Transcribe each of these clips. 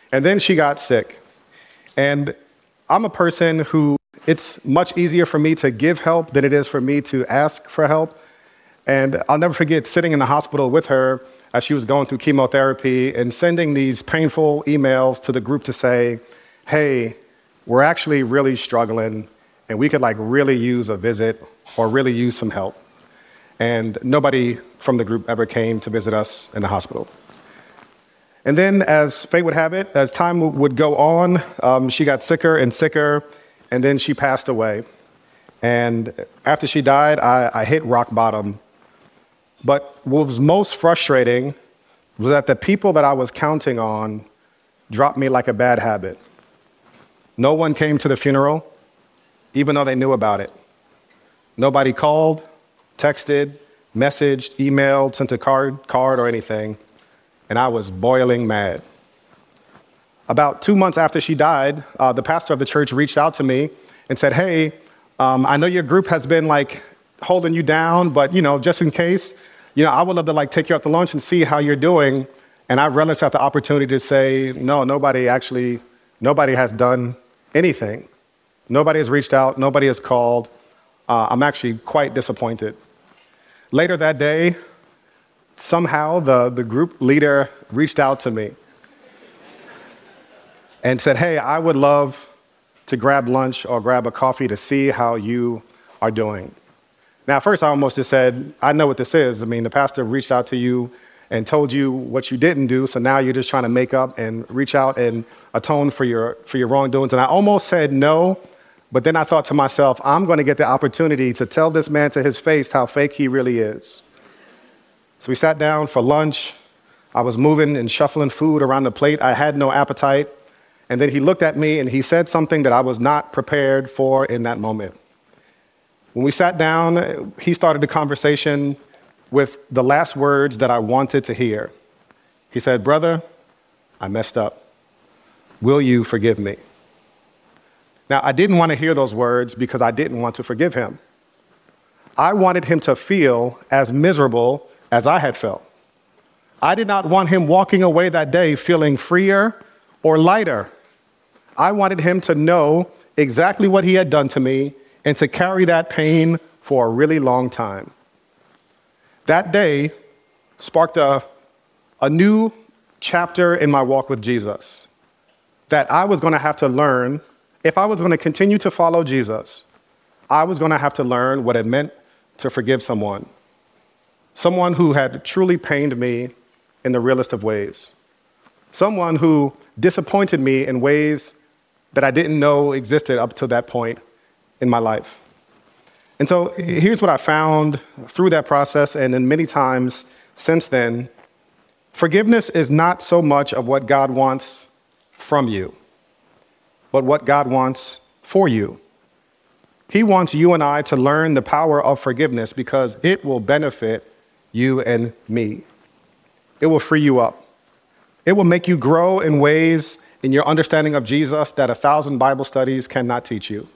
And then she got sick. And I'm a person who it's much easier for me to give help than it is for me to ask for help. And I'll never forget sitting in the hospital with her as she was going through chemotherapy and sending these painful emails to the group to say, hey, we're actually really struggling and we could really use a visit or really use some help. And nobody from the group ever came to visit us in the hospital. And then as fate would have it, as time would go on, she got sicker and sicker, and then she passed away. And after she died, I hit rock bottom. But what was most frustrating was that the people that I was counting on dropped me like a bad habit. No one came to the funeral, even though they knew about it. Nobody called, texted, messaged, emailed, sent a card or anything. And I was boiling mad. About 2 months after she died, the pastor of the church reached out to me and said, hey, I know your group has been holding you down, but just in case, I would love to take you out to lunch and see how you're doing. And I relished at the opportunity to say, no, nobody has done anything. Nobody has reached out, nobody has called. I'm actually quite disappointed. Later that day, somehow the group leader reached out to me and said, hey, I would love to grab lunch or grab a coffee to see how you are doing. Now, at first, I almost just said, I know what this is. The pastor reached out to you and told you what you didn't do, so now you're just trying to make up and reach out and atone for your wrongdoings. And I almost said no, but then I thought to myself, I'm going to get the opportunity to tell this man to his face how fake he really is. So we sat down for lunch. I was moving and shuffling food around the plate. I had no appetite. And then he looked at me and he said something that I was not prepared for in that moment. When we sat down, he started the conversation with the last words that I wanted to hear. He said, brother, I messed up. Will you forgive me? Now, I didn't want to hear those words because I didn't want to forgive him. I wanted him to feel as miserable as I had felt. I did not want him walking away that day feeling freer or lighter. I wanted him to know exactly what he had done to me and to carry that pain for a really long time. That day sparked a new chapter in my walk with Jesus that I was going to have to learn. If I was going to continue to follow Jesus, I was going to have to learn what it meant to forgive someone who had truly pained me in the realest of ways, someone who disappointed me in ways that I didn't know existed up to that point in my life. And so here's what I found through that process, and then many times since then. Forgiveness is not so much of what God wants from you, but what God wants for you. He wants you and I to learn the power of forgiveness because it will benefit you and me. It will free you up. It will make you grow in ways in your understanding of Jesus that 1,000 Bible studies cannot teach you.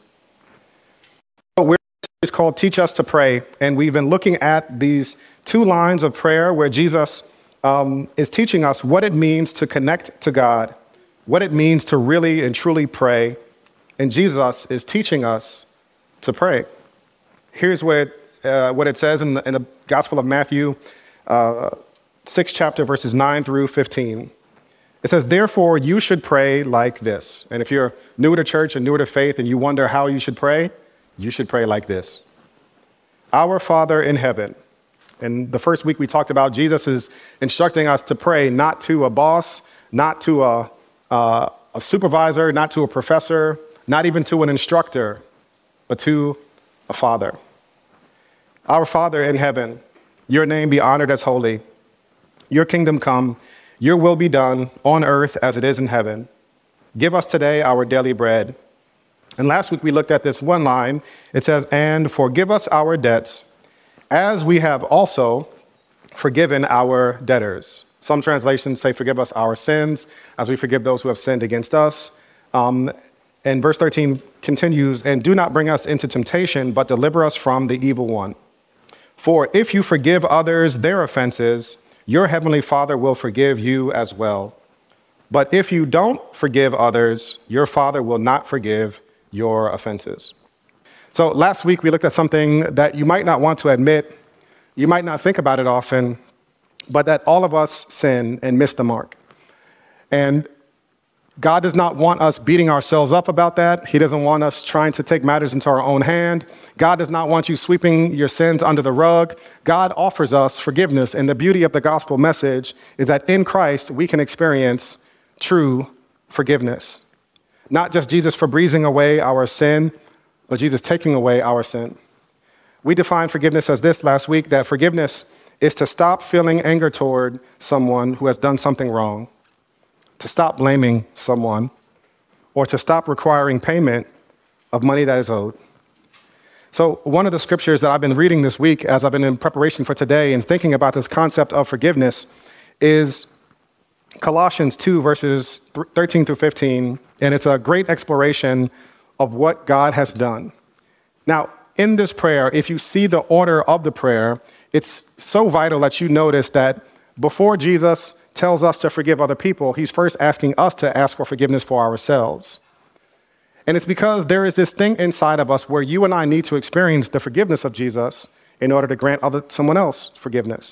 It's called Teach Us to Pray, and we've been looking at these 2 lines of prayer where Jesus is teaching us what it means to connect to God, what it means to really and truly pray, and Jesus is teaching us to pray. Here's what it says in the Gospel of Matthew, 6th chapter, verses 9 through 15. It says, therefore, you should pray like this. And if you're newer to church and newer to faith and you wonder how you should pray like this. Our Father in heaven. And the first week we talked about Jesus is instructing us to pray not to a boss, not to a supervisor, not to a professor, not even to an instructor, but to a Father. Our Father in heaven, your name be honored as holy. Your kingdom come, your will be done on earth as it is in heaven. Give us today our daily bread. And last week we looked at this one line. It says, and forgive us our debts as we have also forgiven our debtors. Some translations say forgive us our sins as we forgive those who have sinned against us. And verse 13 continues, and do not bring us into temptation, but deliver us from the evil one. For if you forgive others their offenses, your heavenly Father will forgive you as well. But if you don't forgive others, your Father will not forgive your offenses. So last week we looked at something that you might not want to admit, you might not think about it often, but that all of us sin and miss the mark. And God does not want us beating ourselves up about that. He doesn't want us trying to take matters into our own hand. God does not want you sweeping your sins under the rug. God offers us forgiveness. And the beauty of the gospel message is that in Christ, we can experience true forgiveness. Not just Jesus Febrezing away our sin, but Jesus taking away our sin. We defined forgiveness as this last week, that forgiveness is to stop feeling anger toward someone who has done something wrong, to stop blaming someone, or to stop requiring payment of money that is owed. So one of the scriptures that I've been reading this week as I've been in preparation for today and thinking about this concept of forgiveness is Colossians 2, verses 13 through 15, and it's a great exploration of what God has done. Now, in this prayer, if you see the order of the prayer, it's so vital that you notice that before Jesus tells us to forgive other people, he's first asking us to ask for forgiveness for ourselves. And it's because there is this thing inside of us where you and I need to experience the forgiveness of Jesus in order to grant someone else forgiveness.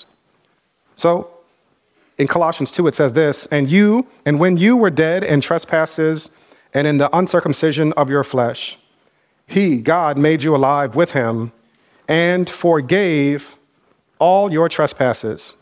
So in Colossians 2, it says this, and when you were dead in trespasses and in the uncircumcision of your flesh, he, God, made you alive with him and forgave all your trespasses.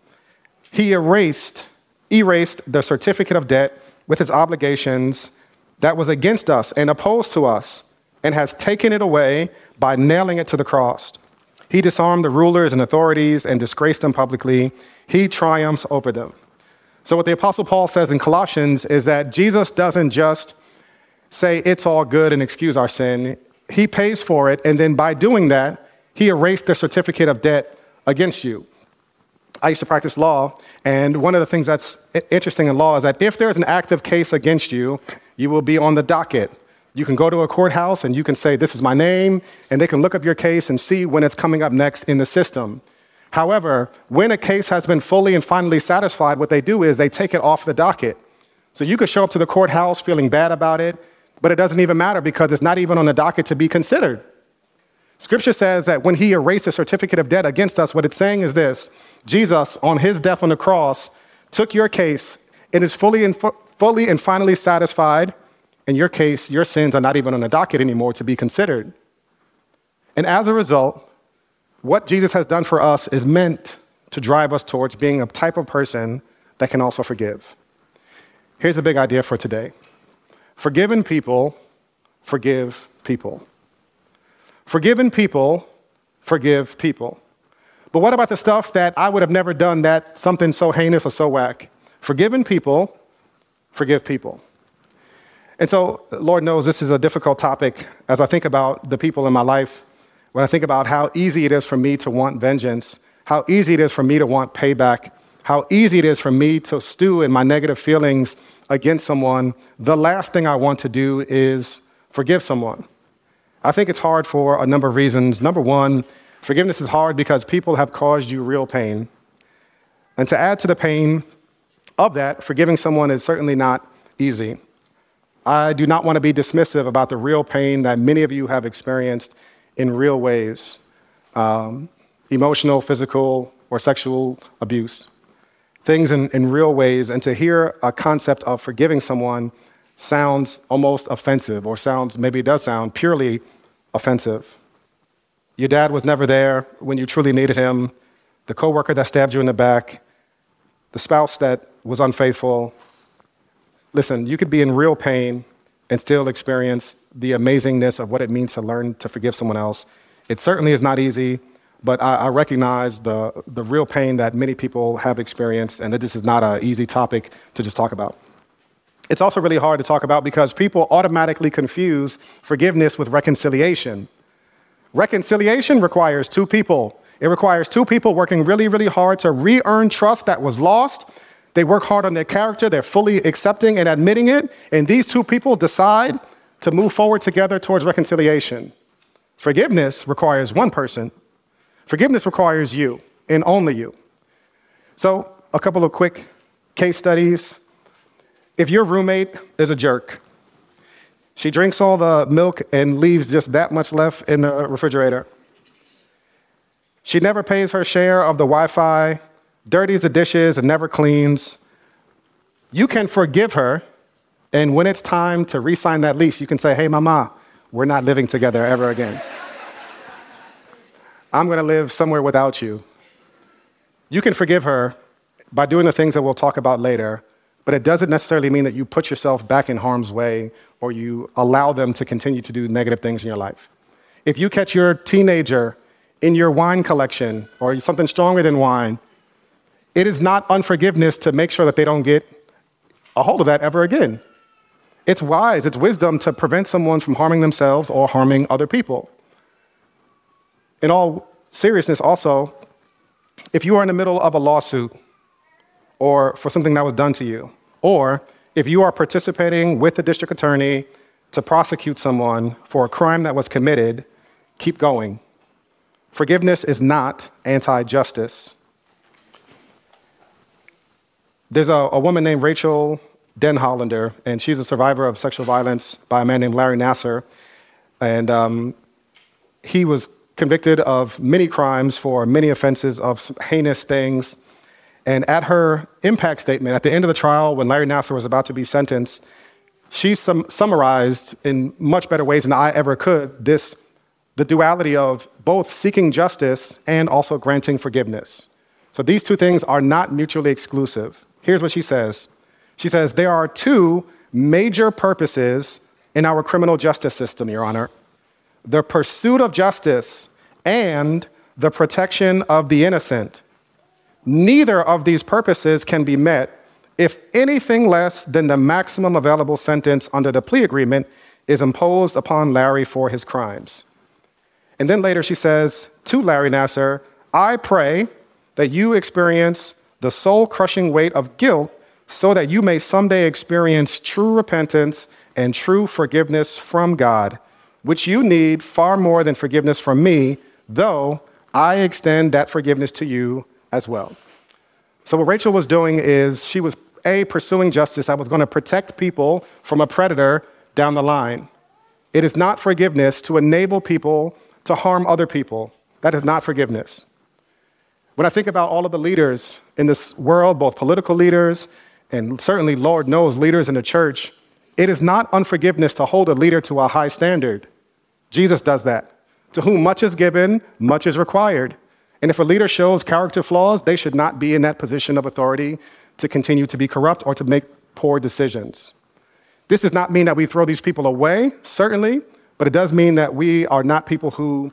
He erased the certificate of debt with its obligations that was against us and opposed to us, and has taken it away by nailing it to the cross. He disarmed the rulers and authorities and disgraced them publicly. He triumphs over them. So what the Apostle Paul says in Colossians is that Jesus doesn't just say it's all good and excuse our sin. He pays for it, and then by doing that, he erased the certificate of debt against you. I used to practice law, and one of the things that's interesting in law is that if there's an active case against you, you will be on the docket. You can go to a courthouse and you can say, this is my name, and they can look up your case and see when it's coming up next in the system. However, when a case has been fully and finally satisfied, what they do is they take it off the docket. So you could show up to the courthouse feeling bad about it, but it doesn't even matter because it's not even on the docket to be considered. Scripture says that when he erased the certificate of debt against us, what it's saying is this: Jesus, on his death on the cross, took your case. It is fully and finally satisfied. In your case, your sins are not even on the docket anymore to be considered. And as a result, what Jesus has done for us is meant to drive us towards being a type of person that can also forgive. Here's a big idea for today. Forgiven people forgive people. Forgiven people forgive people. But what about the stuff that I would have never done, that something so heinous or so whack? Forgiven people forgive people. And so, Lord knows this is a difficult topic as I think about the people in my life, when I think about how easy it is for me to want vengeance, how easy it is for me to want payback, how easy it is for me to stew in my negative feelings against someone. The last thing I want to do is forgive someone. I think it's hard for a number of reasons. Number one, forgiveness is hard because people have caused you real pain. And to add to the pain of that, forgiving someone is certainly not easy. I do not want to be dismissive about the real pain that many of you have experienced in real ways, emotional, physical, or sexual abuse. Things in real ways, and to hear a concept of forgiving someone sounds almost offensive, or maybe it does sound purely offensive. Your dad was never there when you truly needed him, the coworker that stabbed you in the back, the spouse that was unfaithful. Listen, you could be in real pain and still experience the amazingness of what it means to learn to forgive someone else. It certainly is not easy, but I recognize the real pain that many people have experienced, and that this is not an easy topic to just talk about. It's also really hard to talk about because people automatically confuse forgiveness with reconciliation. Reconciliation requires two people. It requires two people working really, really hard to re-earn trust that was lost. They work hard on their character. They're fully accepting and admitting it. And these two people decide to move forward together towards reconciliation. Forgiveness requires one person. Forgiveness requires you and only you. So a couple of quick case studies. If your roommate is a jerk, she drinks all the milk and leaves just that much left in the refrigerator. She never pays her share of the Wi-Fi, dirties the dishes, and never cleans. You can forgive her, and when it's time to re-sign that lease, you can say, hey, mama, we're not living together ever again. I'm going to live somewhere without you. You can forgive her by doing the things that we'll talk about later, but it doesn't necessarily mean that you put yourself back in harm's way or you allow them to continue to do negative things in your life. If you catch your teenager in your wine collection or something stronger than wine, it is not unforgiveness to make sure that they don't get a hold of that ever again. It's wise, it's wisdom to prevent someone from harming themselves or harming other people. In all seriousness, also, if you are in the middle of a lawsuit or for something that was done to you, or if you are participating with the district attorney to prosecute someone for a crime that was committed, keep going. Forgiveness is not anti-justice. There's a woman named Rachel Denhollander, and she's a survivor of sexual violence by a man named Larry Nassar. And he was convicted of many crimes for many offenses of heinous things. And at her impact statement, at the end of the trial, when Larry Nassar was about to be sentenced, she summarized in much better ways than I ever could the duality of both seeking justice and also granting forgiveness. So these two things are not mutually exclusive. Here's what she says. She says, there are two major purposes in our criminal justice system, Your Honor: the pursuit of justice and the protection of the innocent. Neither of these purposes can be met if anything less than the maximum available sentence under the plea agreement is imposed upon Larry for his crimes. And then later she says to Larry Nassar, I pray that you experience the soul-crushing weight of guilt so that you may someday experience true repentance and true forgiveness from God, which you need far more than forgiveness from me, though I extend that forgiveness to you as well. So what Rachel was doing is she was, pursuing justice that was going to protect people from a predator down the line. It is not forgiveness to enable people to harm other people. That is not forgiveness. When I think about all of the leaders in this world, both political leaders and certainly, Lord knows, leaders in the church, it is not unforgiveness to hold a leader to a high standard. Jesus does that. To whom much is given, much is required. And if a leader shows character flaws, they should not be in that position of authority to continue to be corrupt or to make poor decisions. This does not mean that we throw these people away, certainly, but it does mean that we are not people who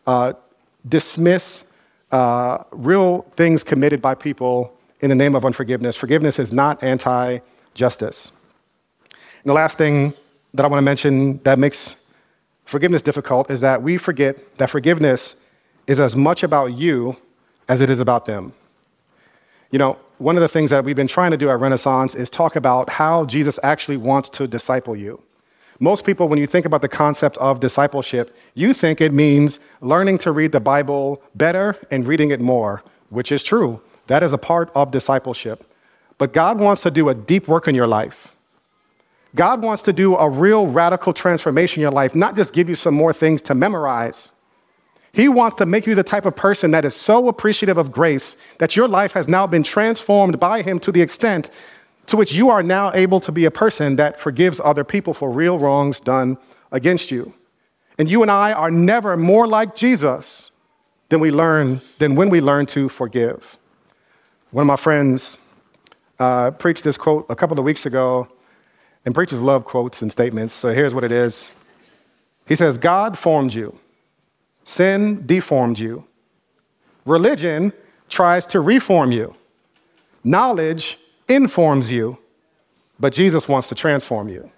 dismiss real things committed by people in the name of unforgiveness. Forgiveness is not anti-justice. And the last thing that I want to mention that makes forgiveness difficult is that we forget that forgiveness is as much about you as it is about them. You know, one of the things that we've been trying to do at Renaissance is talk about how Jesus actually wants to disciple you. Most people, when you think about the concept of discipleship, you think it means learning to read the Bible better and reading it more, which is true. That is a part of discipleship. But God wants to do a deep work in your life. God wants to do a real radical transformation in your life, not just give you some more things to memorize. He wants to make you the type of person that is so appreciative of grace that your life has now been transformed by him to the extent to which you are now able to be a person that forgives other people for real wrongs done against you. And you and I are never more like Jesus than when we learn to forgive. One of my friends preached this quote a couple of weeks ago, and preachers love quotes and statements, so here's what it is. He says, God formed you. Sin deformed you. Religion tries to reform you. Knowledge informs you, but Jesus wants to transform you.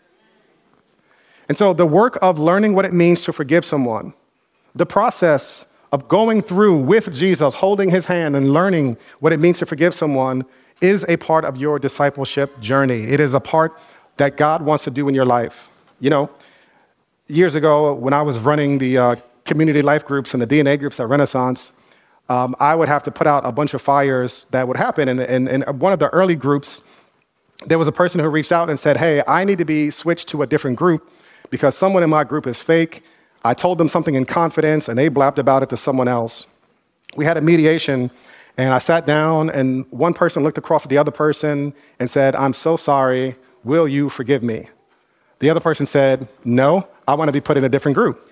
And so the work of learning what it means to forgive someone, the process of going through with Jesus, holding his hand and learning what it means to forgive someone is a part of your discipleship journey. It is a part that God wants to do in your life. You know, years ago when I was running the community life groups and the DNA groups at Renaissance, I would have to put out a bunch of fires that would happen. And one of the early groups, there was a person who reached out and said, hey, I need to be switched to a different group because someone in my group is fake. I told them something in confidence and they blabbed about it to someone else. We had a mediation and I sat down and one person looked across at the other person and said, I'm so sorry. Will you forgive me? The other person said, no, I want to be put in a different group.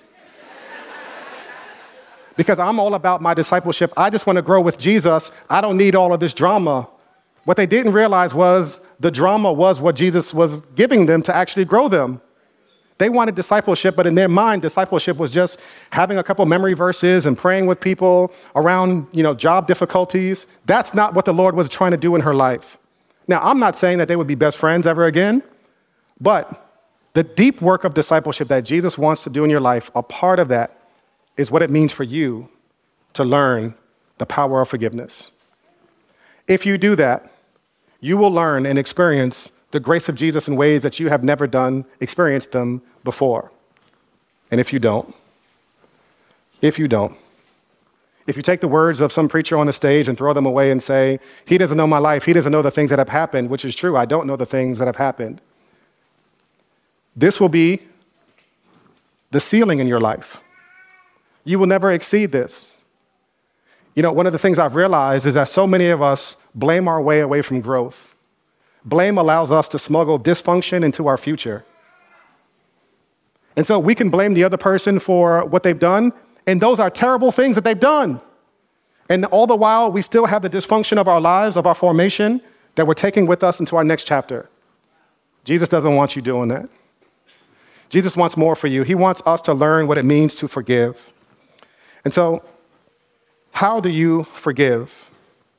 Because I'm all about my discipleship. I just want to grow with Jesus. I don't need all of this drama. What they didn't realize was the drama was what Jesus was giving them to actually grow them. They wanted discipleship, but in their mind, discipleship was just having a couple memory verses and praying with people around, job difficulties. That's not what the Lord was trying to do in her life. Now, I'm not saying that they would be best friends ever again, but the deep work of discipleship that Jesus wants to do in your life, a part of that is what it means for you to learn the power of forgiveness. If you do that, you will learn and experience the grace of Jesus in ways that you have never experienced them before. And if you if you take the words of some preacher on the stage and throw them away and say, he doesn't know my life, he doesn't know the things that have happened, which is true, I don't know the things that have happened. This will be the ceiling in your life. You will never exceed this. One of the things I've realized is that so many of us blame our way away from growth. Blame allows us to smuggle dysfunction into our future. And so we can blame the other person for what they've done, and those are terrible things that they've done. And all the while, we still have the dysfunction of our lives, of our formation, that we're taking with us into our next chapter. Jesus doesn't want you doing that. Jesus wants more for you. He wants us to learn what it means to forgive. And so, how do you forgive?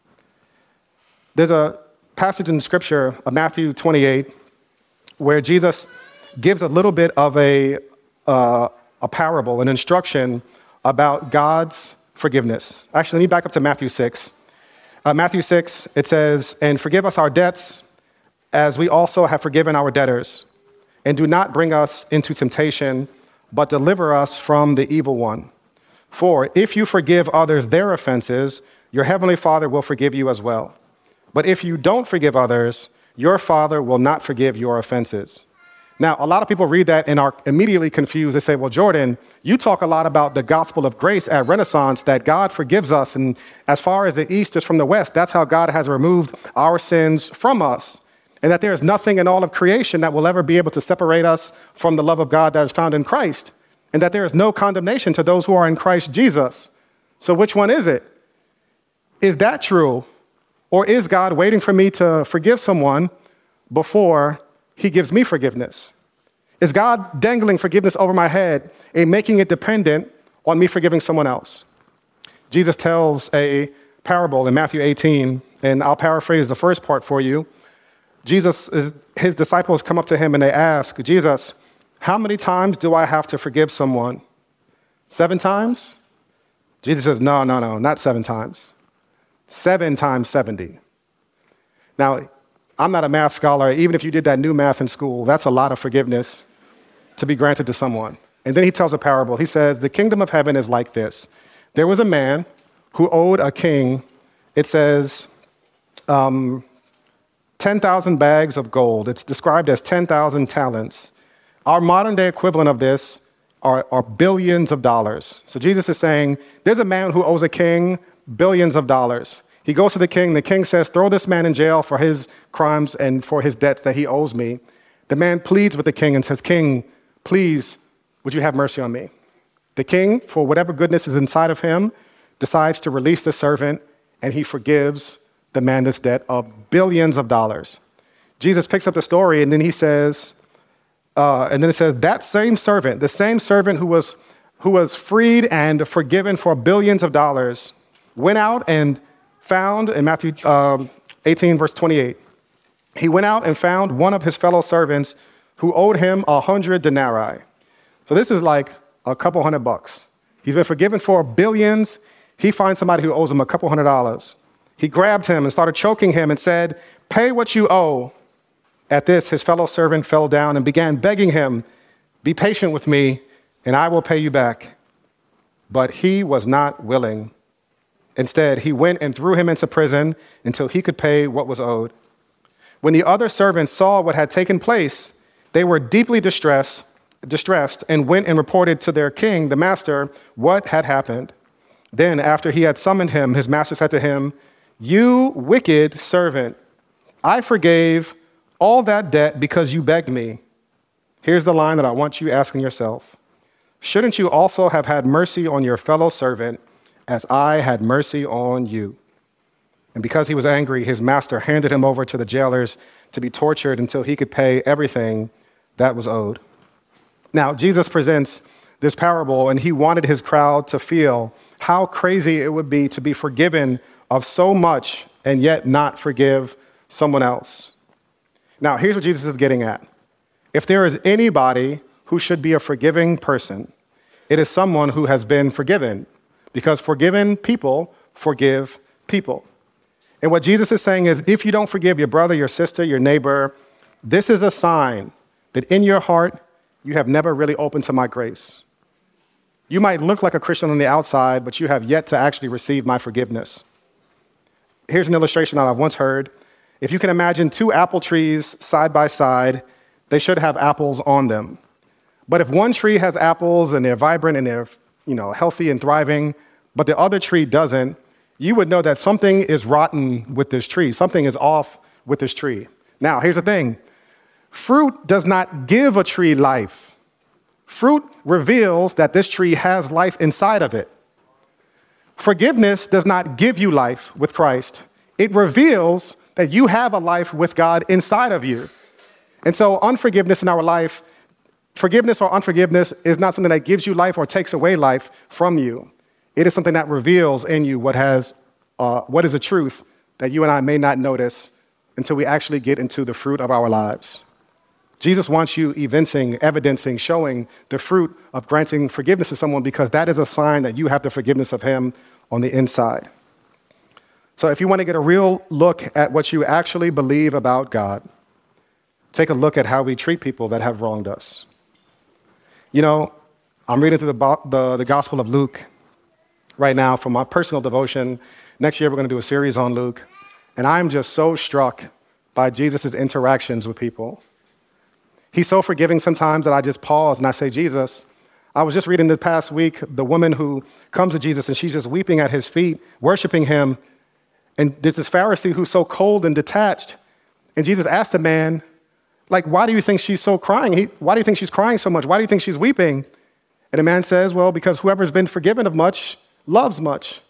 There's a passage in Scripture, Matthew 28, where Jesus gives a little bit of a parable, an instruction about God's forgiveness. Actually, let me back up to Matthew 6. Matthew 6, it says, and forgive us our debts as we also have forgiven our debtors. And do not bring us into temptation, but deliver us from the evil one. For if you forgive others their offenses, your heavenly Father will forgive you as well. But if you don't forgive others, your Father will not forgive your offenses. Now, a lot of people read that and are immediately confused. They say, well, Jordan, you talk a lot about the gospel of grace at Renaissance, that God forgives us. And as far as the east is from the west, that's how God has removed our sins from us. And that there is nothing in all of creation that will ever be able to separate us from the love of God that is found in Christ. And that there is no condemnation to those who are in Christ Jesus. So which one is it? Is that true? Or is God waiting for me to forgive someone before he gives me forgiveness? Is God dangling forgiveness over my head and making it dependent on me forgiving someone else? Jesus tells a parable in Matthew 18, and I'll paraphrase the first part for you. His disciples come up to him and they ask, Jesus, how many times do I have to forgive someone? 7 times? Jesus says, no, not 7 times. 7 times 70. Now, I'm not a math scholar. Even if you did that new math in school, that's a lot of forgiveness to be granted to someone. And then he tells a parable. He says, the kingdom of heaven is like this. There was a man who owed a king, it says, 10,000 bags of gold. It's described as 10,000 talents. Our modern day equivalent of this are billions of dollars. So Jesus is saying, there's a man who owes a king billions of dollars. He goes to the king says, throw this man in jail for his crimes and for his debts that he owes me. The man pleads with the king and says, King, please, would you have mercy on me? The king, for whatever goodness is inside of him, decides to release the servant, and he forgives the man this debt of billions of dollars. Jesus picks up the story, and then he says, and then it says, that same servant, the same servant who was freed and forgiven for billions of dollars, went out and found, in Matthew 18, verse 28, he went out and found one of his fellow servants who owed him 100 denarii. So this is like a couple $100. He's been forgiven for billions. He finds somebody who owes him a couple $100. He grabbed him and started choking him and said, pay what you owe. At this, his fellow servant fell down and began begging him, be patient with me, and I will pay you back. But he was not willing. Instead, he went and threw him into prison until he could pay what was owed. When the other servants saw what had taken place, they were deeply distressed, and went and reported to their king, the master, what had happened. Then, after he had summoned him, his master said to him, "You wicked servant, I forgave all that debt because you begged me." Here's the line that I want you asking yourself. Shouldn't you also have had mercy on your fellow servant as I had mercy on you? And because he was angry, his master handed him over to the jailers to be tortured until he could pay everything that was owed. Now, Jesus presents this parable, and he wanted his crowd to feel how crazy it would be to be forgiven of so much and yet not forgive someone else. Now, here's what Jesus is getting at. If there is anybody who should be a forgiving person, it is someone who has been forgiven, because forgiven people forgive people. And what Jesus is saying is, if you don't forgive your brother, your sister, your neighbor, this is a sign that in your heart, you have never really opened to my grace. You might look like a Christian on the outside, but you have yet to actually receive my forgiveness. Here's an illustration that I've once heard. If you can imagine two apple trees side by side, they should have apples on them. But if one tree has apples and they're vibrant and they're, healthy and thriving, but the other tree doesn't, you would know that something is rotten with this tree. Something is off with this tree. Now, here's the thing. Fruit does not give a tree life. Fruit reveals that this tree has life inside of it. Forgiveness does not give you life with Christ. It reveals that you have a life with God inside of you. And so unforgiveness in our life, forgiveness or unforgiveness, is not something that gives you life or takes away life from you. It is something that reveals in you what is a truth that you and I may not notice until we actually get into the fruit of our lives. Jesus wants you evidencing, showing the fruit of granting forgiveness to someone, because that is a sign that you have the forgiveness of him on the inside. So if you want to get a real look at what you actually believe about God, take a look at how we treat people that have wronged us. I'm reading through the Gospel of Luke right now for my personal devotion. Next year, we're going to do a series on Luke. And I'm just so struck by Jesus' interactions with people. He's so forgiving sometimes that I just pause and I say, Jesus, I was just reading this past week, the woman who comes to Jesus and she's just weeping at his feet, worshiping him. And there's this Pharisee who's so cold and detached. And Jesus asked the man, why do you think she's so crying? Why do you think she's crying so much? Why do you think she's weeping? And the man says, well, because whoever's been forgiven of much loves much.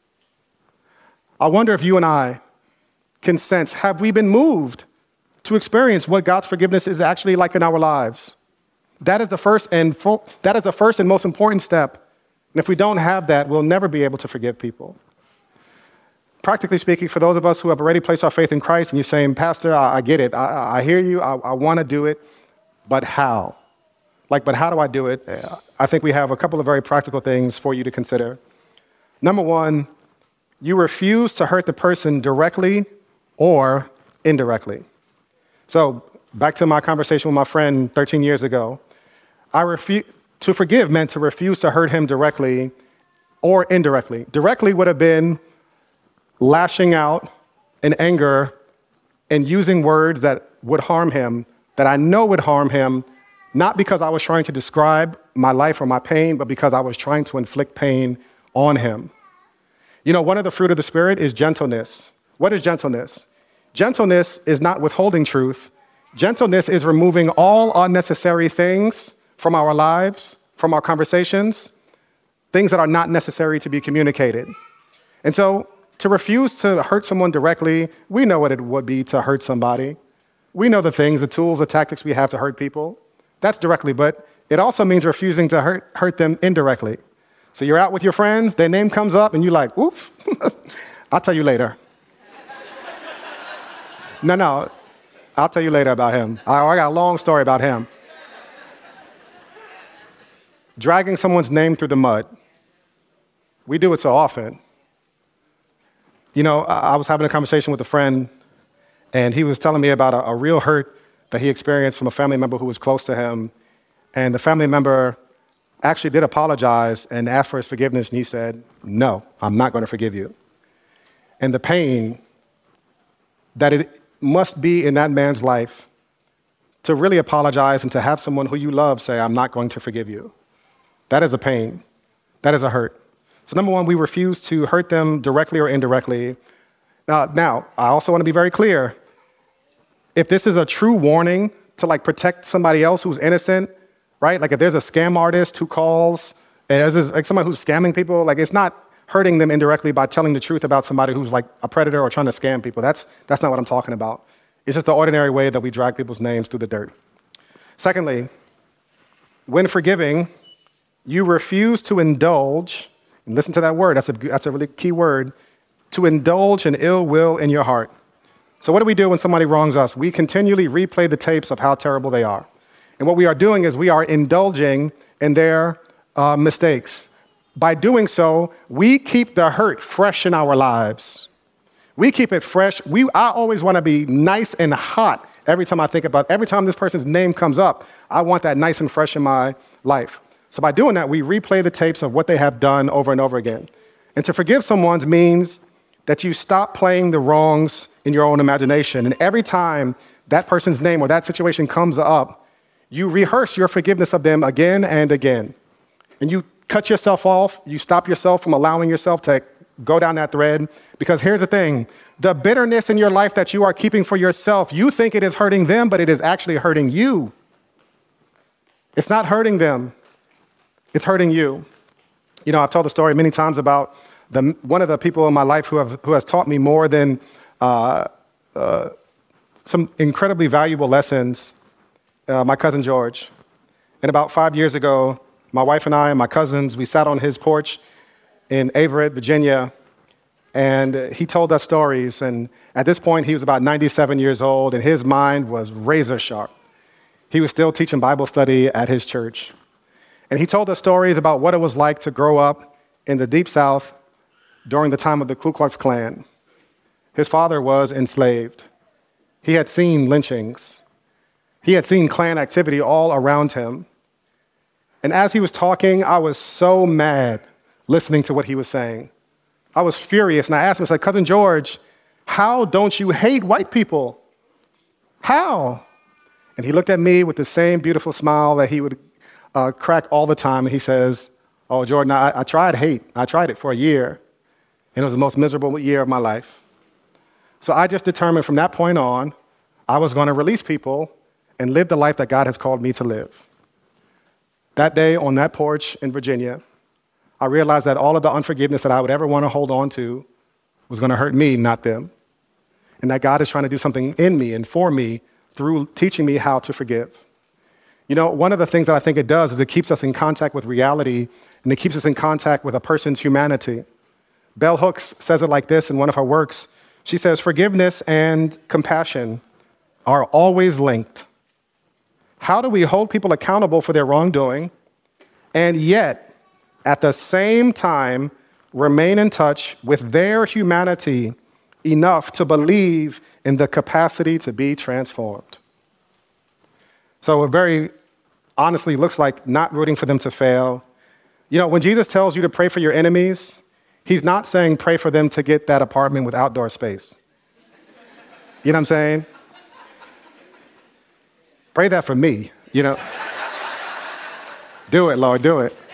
I wonder if you and I can sense, have we been moved to experience what God's forgiveness is actually like in our lives? That is the first and most important step. And if we don't have that, we'll never be able to forgive people. Practically speaking, for those of us who have already placed our faith in Christ, and you're saying, Pastor, I get it. I hear you. I want to do it. But how? But how do I do it? I think we have a couple of very practical things for you to consider. Number one, you refuse to hurt the person directly or indirectly. So back to my conversation with my friend 13 years ago. To forgive meant to refuse to hurt him directly or indirectly. Directly would have been lashing out in anger and using words that would harm him, that I know would harm him, not because I was trying to describe my life or my pain, but because I was trying to inflict pain on him. One of the fruit of the Spirit is gentleness. What is gentleness? Gentleness is not withholding truth. Gentleness is removing all unnecessary things from our lives, from our conversations, things that are not necessary to be communicated. And so to refuse to hurt someone directly, we know what it would be to hurt somebody. We know the things, the tools, the tactics we have to hurt people. That's directly, but it also means refusing to hurt them indirectly. So you're out with your friends, their name comes up, and you're like, oof, I'll tell you later. No, I'll tell you later about him. I got a long story about him. Dragging someone's name through the mud. We do it so often. I was having a conversation with a friend, and he was telling me about a real hurt that he experienced from a family member who was close to him. And the family member actually did apologize and asked for his forgiveness, and he said, no, I'm not going to forgive you. And the pain that must be in that man's life to really apologize and to have someone who you love say, I'm not going to forgive you. That is a pain. That is a hurt. So number one, we refuse to hurt them directly or indirectly. Now, I also want to be very clear. If this is a true warning to protect somebody else who's innocent, right? Like if there's a scam artist who calls, and there's like someone who's scamming people, it's not hurting them indirectly by telling the truth about somebody who's like a predator or trying to scam people. That's not what I'm talking about. It's just the ordinary way that we drag people's names through the dirt. Secondly, when forgiving, you refuse to indulge, and listen to that word, that's a really key word, to indulge in ill will in your heart. So what do we do when somebody wrongs us? We continually replay the tapes of how terrible they are. And what we are doing is we are indulging in their mistakes. By doing so, we keep the hurt fresh in our lives. We keep it fresh. I always want to be nice and hot every time every time this person's name comes up, I want that nice and fresh in my life. So by doing that, we replay the tapes of what they have done over and over again. And to forgive someone means that you stop playing the wrongs in your own imagination. And every time that person's name or that situation comes up, you rehearse your forgiveness of them again and again. And you cut yourself off. You stop yourself from allowing yourself to go down that thread. Because here's the thing. The bitterness in your life that you are keeping for yourself, you think it is hurting them, but it is actually hurting you. It's not hurting them. It's hurting you. I've told the story many times about one of the people in my life who has taught me more than some incredibly valuable lessons, my cousin George. And about 5 years ago, my wife and I and my cousins, we sat on his porch in Averett, Virginia, and he told us stories. And at this point, he was about 97 years old, and his mind was razor sharp. He was still teaching Bible study at his church. And he told us stories about what it was like to grow up in the Deep South during the time of the Ku Klux Klan. His father was enslaved. He had seen lynchings. He had seen Klan activity all around him. And as he was talking, I was so mad listening to what he was saying. I was furious, and I asked him, I said, Cousin George, how don't you hate white people? How? And he looked at me with the same beautiful smile that he would crack all the time, and he says, oh, Jordan, I tried hate. I tried it for a year, and it was the most miserable year of my life. So I just determined from that point on, I was going to release people and live the life that God has called me to live. That day on that porch in Virginia, I realized that all of the unforgiveness that I would ever want to hold on to was going to hurt me, not them. And that God is trying to do something in me and for me through teaching me how to forgive. One of the things that I think it does is it keeps us in contact with reality, and it keeps us in contact with a person's humanity. Bell Hooks says it like this in one of her works. She says, forgiveness and compassion are always linked. How do we hold people accountable for their wrongdoing and yet, at the same time, remain in touch with their humanity enough to believe in the capacity to be transformed? So it very honestly looks like not rooting for them to fail. When Jesus tells you to pray for your enemies, he's not saying pray for them to get that apartment with outdoor space. You know what I'm saying? Pray that for me, Do it, Lord, do it.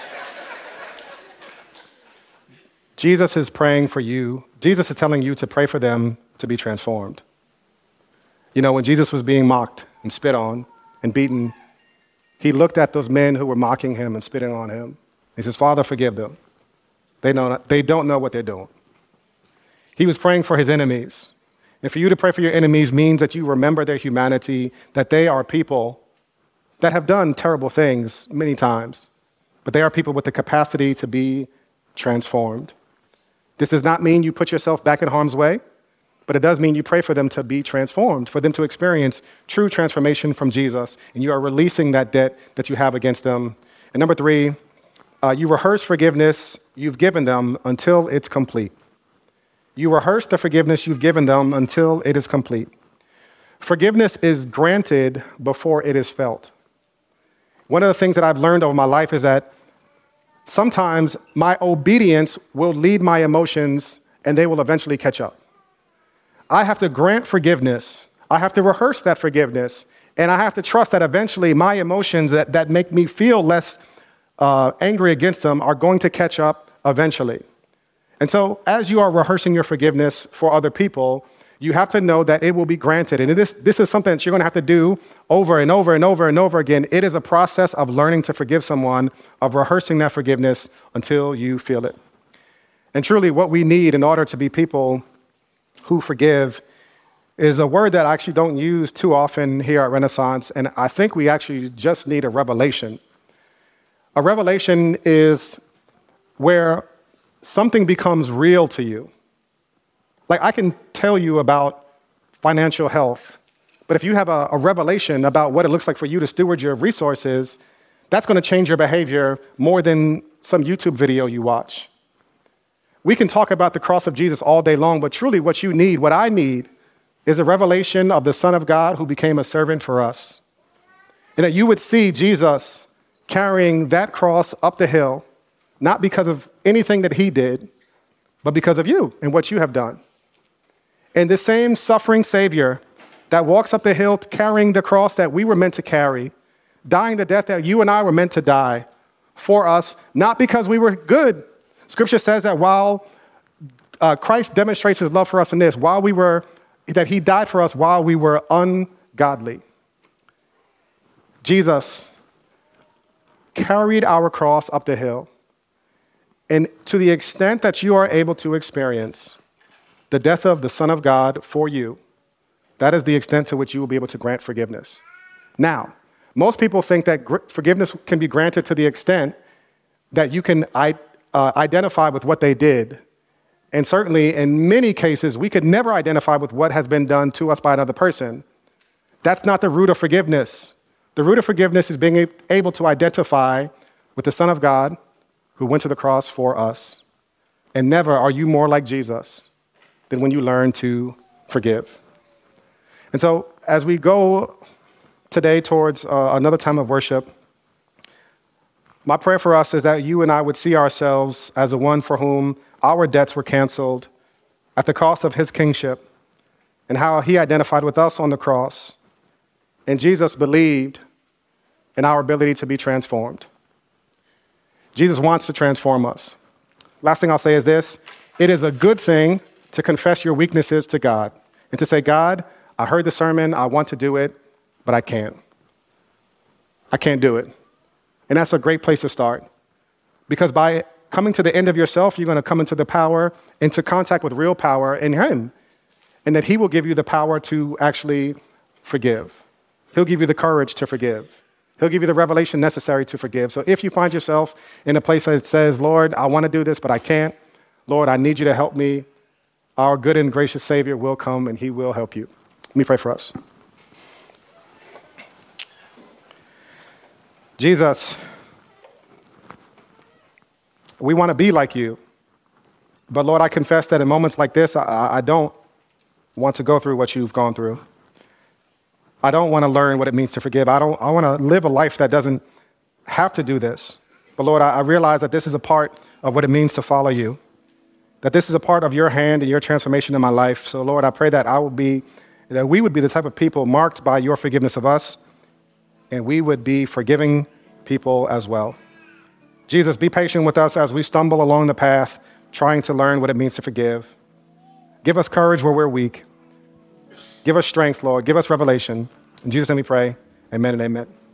Jesus is praying for you. Jesus is telling you to pray for them to be transformed. When Jesus was being mocked and spit on and beaten, he looked at those men who were mocking him and spitting on him. He says, Father, forgive them. They don't know what they're doing. He was praying for his enemies. And for you to pray for your enemies means that you remember their humanity, that they are people that have done terrible things many times, but they are people with the capacity to be transformed. This does not mean you put yourself back in harm's way, but it does mean you pray for them to be transformed, for them to experience true transformation from Jesus, and you are releasing that debt that you have against them. And number 3, you rehearse forgiveness you've given them until it's complete. You rehearse the forgiveness you've given them until it is complete. Forgiveness is granted before it is felt. One of the things that I've learned over my life is that sometimes my obedience will lead my emotions, and they will eventually catch up. I have to grant forgiveness. I have to rehearse that forgiveness. And I have to trust that eventually my emotions that make me feel less angry against them are going to catch up eventually. And so as you are rehearsing your forgiveness for other people, you have to know that it will be granted. And this is something that you're going to have to do over and over and over and over again. It is a process of learning to forgive someone, of rehearsing that forgiveness until you feel it. And truly what we need in order to be people who forgive is a word that I actually don't use too often here at Renaissance, and I think we actually just need a revelation. A revelation is where something becomes real to you. Like I can tell you about financial health, but if you have a revelation about what it looks like for you to steward your resources, that's going to change your behavior more than some YouTube video you watch. We can talk about the cross of Jesus all day long, but truly what you need, what I need, is a revelation of the Son of God who became a servant for us. And that you would see Jesus carrying that cross up the hill, not because of anything that he did, but because of you and what you have done. And the same suffering Savior that walks up the hill carrying the cross that we were meant to carry, dying the death that you and I were meant to die for us, not because we were good. Scripture says that while Christ demonstrates his love for us in this, that he died for us while we were ungodly. Jesus carried our cross up the hill. And to the extent that you are able to experience the death of the Son of God for you, that is the extent to which you will be able to grant forgiveness. Now, most people think that forgiveness can be granted to the extent that you can identify with what they did. And certainly, in many cases, we could never identify with what has been done to us by another person. That's not the root of forgiveness. The root of forgiveness is being able to identify with the Son of God who went to the cross for us. And never are you more like Jesus than when you learn to forgive. And so, as we go today towards another time of worship, my prayer for us is that you and I would see ourselves as the one for whom our debts were canceled at the cost of his kingship, and how he identified with us on the cross. And Jesus believed in our ability to be transformed. Jesus wants to transform us. Last thing I'll say is this: it is a good thing to confess your weaknesses to God and to say, God, I heard the sermon, I want to do it, but I can't. I can't do it. And that's a great place to start. Because by coming to the end of yourself, you're going to come into the power, into contact with real power in him. And that he will give you the power to actually forgive. He'll give you the courage to forgive. He'll give you the revelation necessary to forgive. So if you find yourself in a place that says, Lord, I want to do this, but I can't. Lord, I need you to help me. Our good and gracious Savior will come and he will help you. Let me pray for us. Jesus, we want to be like you. But Lord, I confess that in moments like this, I don't want to go through what you've gone through. I don't want to learn what it means to forgive. I want to live a life that doesn't have to do this. But Lord, I realize that this is a part of what it means to follow you, that this is a part of your hand and your transformation in my life. So Lord, I pray that we would be the type of people marked by your forgiveness of us, and we would be forgiving people as well. Jesus, be patient with us as we stumble along the path, trying to learn what it means to forgive. Give us courage where we're weak. Give us strength, Lord. Give us revelation. In Jesus' name we pray. Amen and amen.